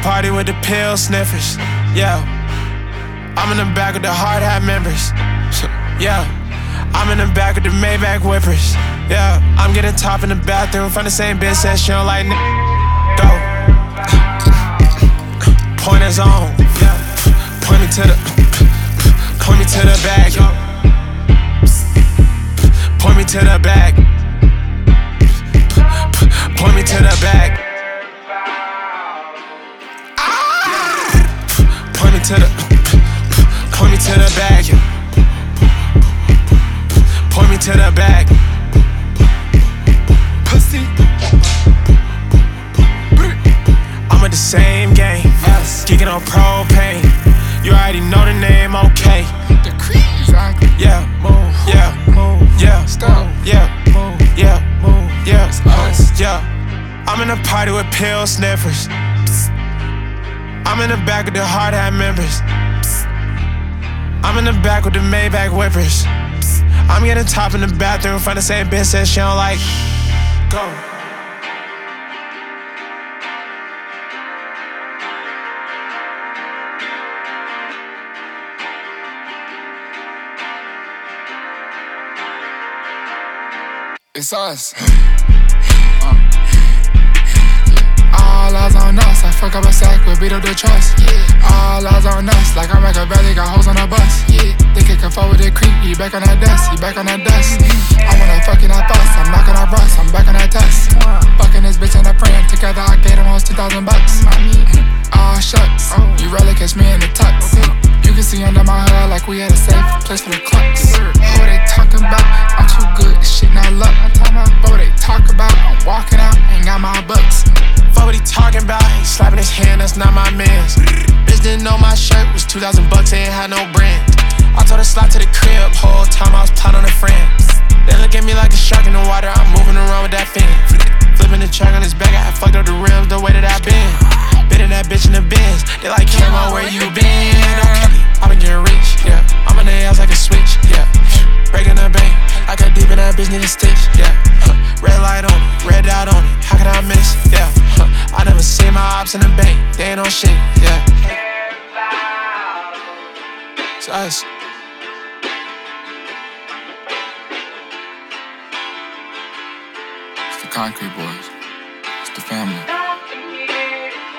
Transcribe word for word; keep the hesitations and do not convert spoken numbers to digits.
party with the pill sniffers. Yeah. I'm in the back with the hard hat members. Yeah. I'm in the back with the Maybach whippers. Yeah. I'm getting top in the bathroom from the same bitch that she don't like n- Go. Pointers on. Yeah. Point me to the Point me to the bag. Point me to the bag. Point me to the bag. Point me to the Point me to the bag. Point me to the bag. Pussy. I'm at the same game. Geeking on propane. You already know the name, okay. Exactly. Yeah, move, yeah, move, yeah, stop, yeah, move, yeah, move, yeah, us, yeah. I'm in a party with pill sniffers. Psst. I'm in the back with the hard hat members. Psst. I'm in the back with the Maybach whippers. Psst. I'm getting top in the bathroom from the same bitch that she don't like. Go. It's us. uh. All eyes on us. I fuck up a sack with beat up the trust. Yeah. All eyes on us. Like I'm Machiavelli, got hoes on a bus. Yeah. Think it can forward the creep. He back on that dust. He back on that dust. Mm-hmm. I wanna fuck in that bus. I'm knocking that rust. I'm back on that test. Wow. Fucking this bitch and a friend. Together I gave them hoes two thousand bucks. Aw, shucks. Oh. You rarely catch me in the tux. Okay. You can see under my hood like we had a safe place for the clucks. Who they talking about? I'm too good. This shit not luck. What they talk about? I'm walking out, ain't got my bucks. Fuck what he talking about? He slapping his hand, that's not my man's. Bitch didn't know my shirt was two thousand bucks, ain't had no brand. I told her slide to the crib, whole time I was plotting on a friend. They look at me like a shark in the water, I'm moving around with that fin. Flipping the track on his back, I fucked up the rims the way that I been. Bidding that bitch in the Benz, they like, Camo, where you been? Okay, I been getting rich, yeah. I'm on their ass like a switch, yeah. Breaking the bank, I got deep in that bitch, need a stitch, yeah. Red light on it, red dot on it, how could I miss, yeah. I never seen my ops in the bank, they ain't on shit, yeah. It's us. It's the Concrete Boys. It's the family.